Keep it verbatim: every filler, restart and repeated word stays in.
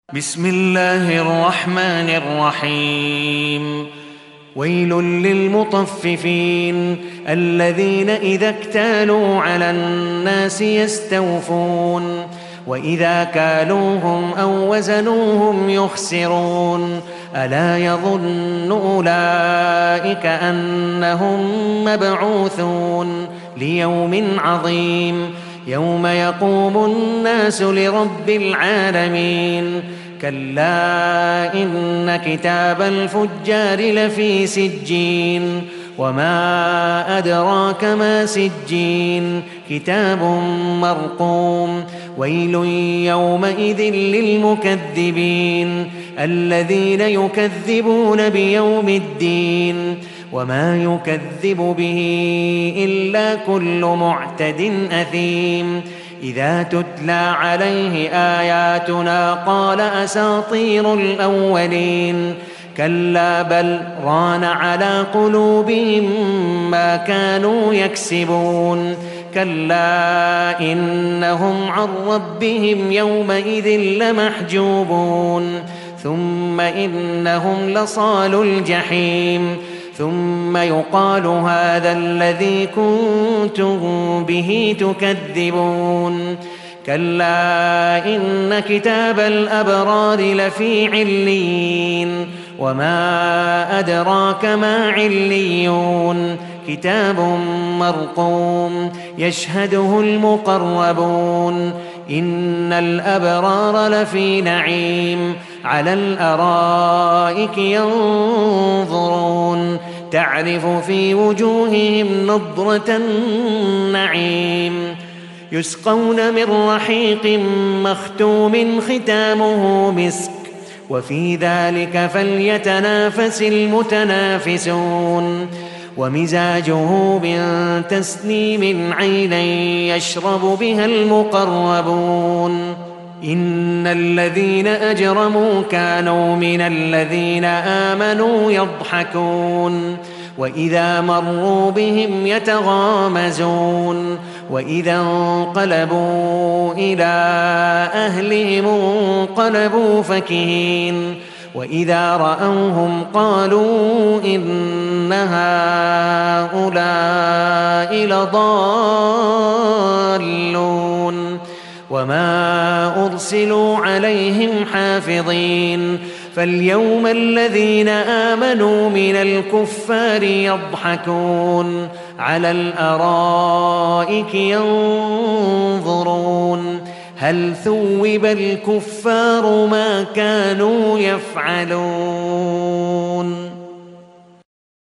بسم الله الرحمن الرحيم ويل للمطففين الذين إذا اكتالوا على الناس يستوفون وإذا كالوهم أو وزنوهم يخسرون ألا يظن أولئك أنهم مبعوثون ليوم عظيم يوم يقوم الناس لرب العالمين كلا إن كتاب الفجار لفي سجين وما أدراك ما سجين كتاب مرقوم ويل يومئذ للمكذبين الذين يكذبون بيوم الدين وما يكذب به إلا كل معتد أثيم إذا تتلى عليه آياتنا قال أساطير الأولين كلا بل ران على قلوبهم ما كانوا يكسبون كلا إنهم عن ربهم يومئذ لمحجوبون ثم إنهم لصالو الجحيم ثم يقال هذا الذي كنتم به تكذبون كلا إن كتاب الأبرار لفي عليين وما أدراك ما عليون كتاب مرقوم يشهده المقربون إن الأبرار لفي نعيم على الأرائك ينظرون تعرف في وجوههم نضرة النعيم يسقون من رحيق مختوم ختامه مسك وفي ذلك فليتنافس المتنافسون ومزاجه من تسنيم عينا يشرب بها المقربون إن الذين أجرموا كانوا من الذين آمنوا يضحكون وإذا مروا بهم يتغامزون وإذا انقلبوا إلى أهلهم انقلبوا فكهين وإذا رأوهم قالوا إن هؤلاء لضالون وما أرسلوا عليهم حافظين فاليوم الذين آمنوا من الكفار يضحكون على الأرائك ينظرون هل ثوب الكفار ما كانوا يفعلون